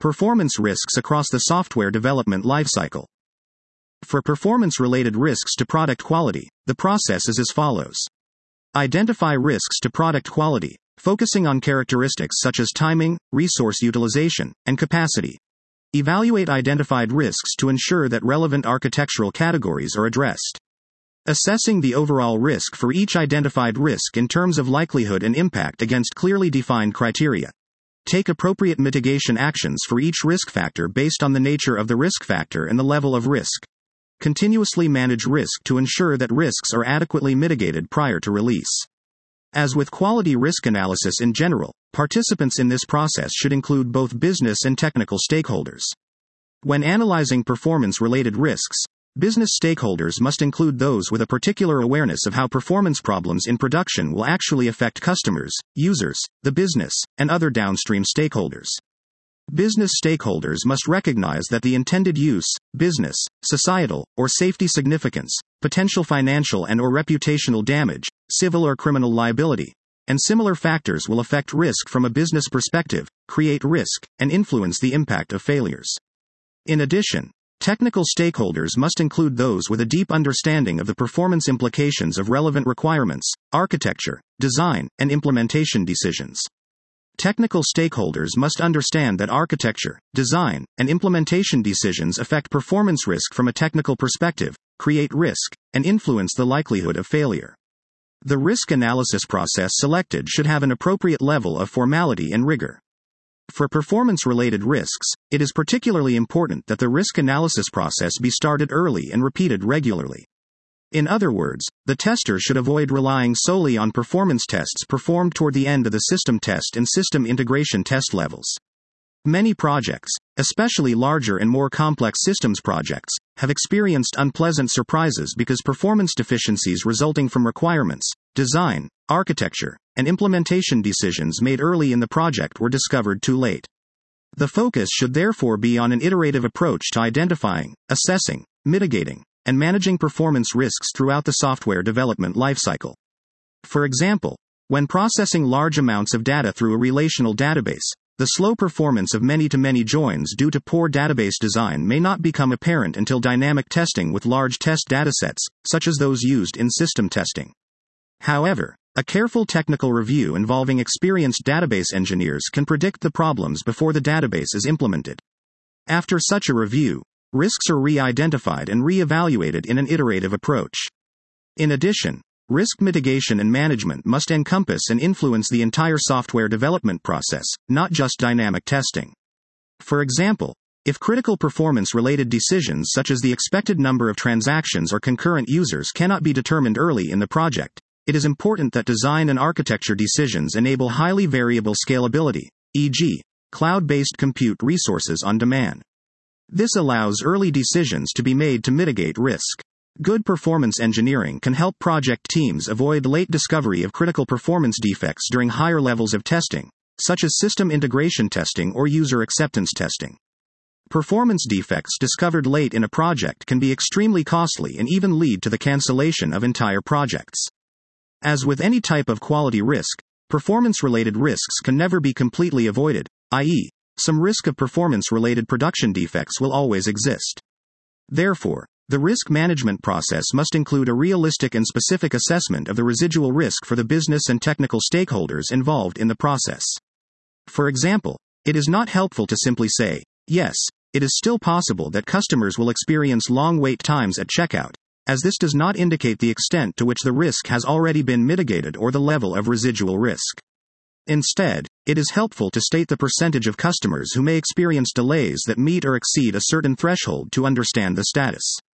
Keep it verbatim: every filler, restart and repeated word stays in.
Performance risks across the software development lifecycle. For performance-related risks to product quality, the process is as follows. Identify risks to product quality, focusing on characteristics such as timing, resource utilization, and capacity. Evaluate identified risks to ensure that relevant architectural categories are addressed. Assessing the overall risk for each identified risk in terms of likelihood and impact against clearly defined criteria. Take appropriate mitigation actions for each risk factor based on the nature of the risk factor and the level of risk. Continuously manage risk to ensure that risks are adequately mitigated prior to release. As with quality risk analysis in general, participants in this process should include both business and technical stakeholders. When analyzing performance-related risks, business stakeholders must include those with a particular awareness of how performance problems in production will actually affect customers, users, the business, and other downstream stakeholders. Business stakeholders must recognize that the intended use, business, societal, or safety significance, potential financial and or reputational damage, civil or criminal liability, and similar factors will affect risk from a business perspective, create risk, and influence the impact of failures. In addition, technical stakeholders must include those with a deep understanding of the performance implications of relevant requirements, architecture, design, and implementation decisions. Technical stakeholders must understand that architecture, design, and implementation decisions affect performance risk from a technical perspective, create risk, and influence the likelihood of failure. The risk analysis process selected should have an appropriate level of formality and rigor. For performance-related risks, it is particularly important that the risk analysis process be started early and repeated regularly. In other words, the tester should avoid relying solely on performance tests performed toward the end of the system test and system integration test levels. Many projects, especially larger and more complex systems projects, have experienced unpleasant surprises because performance deficiencies resulting from requirements, design, architecture, and implementation decisions made early in the project were discovered too late. The focus should therefore be on an iterative approach to identifying, assessing, mitigating, and managing performance risks throughout the software development lifecycle. For example, when processing large amounts of data through a relational database, the slow performance of many-to-many joins due to poor database design may not become apparent until dynamic testing with large test datasets, such as those used in system testing. However, a careful technical review involving experienced database engineers can predict the problems before the database is implemented. After such a review, risks are re-identified and re-evaluated in an iterative approach. In addition, risk mitigation and management must encompass and influence the entire software development process, not just dynamic testing. For example, if critical performance-related decisions such as the expected number of transactions or concurrent users cannot be determined early in the project, it is important that design and architecture decisions enable highly variable scalability, for example, cloud-based compute resources on demand. This allows early decisions to be made to mitigate risk. Good performance engineering can help project teams avoid late discovery of critical performance defects during higher levels of testing, such as system integration testing or user acceptance testing. Performance defects discovered late in a project can be extremely costly and even lead to the cancellation of entire projects. As with any type of quality risk, performance-related risks can never be completely avoided, that is, some risk of performance-related production defects will always exist. Therefore, the risk management process must include a realistic and specific assessment of the residual risk for the business and technical stakeholders involved in the process. For example, it is not helpful to simply say, yes, it is still possible that customers will experience long wait times at checkout, as this does not indicate the extent to which the risk has already been mitigated or the level of residual risk. Instead, it is helpful to state the percentage of customers who may experience delays that meet or exceed a certain threshold to understand the status.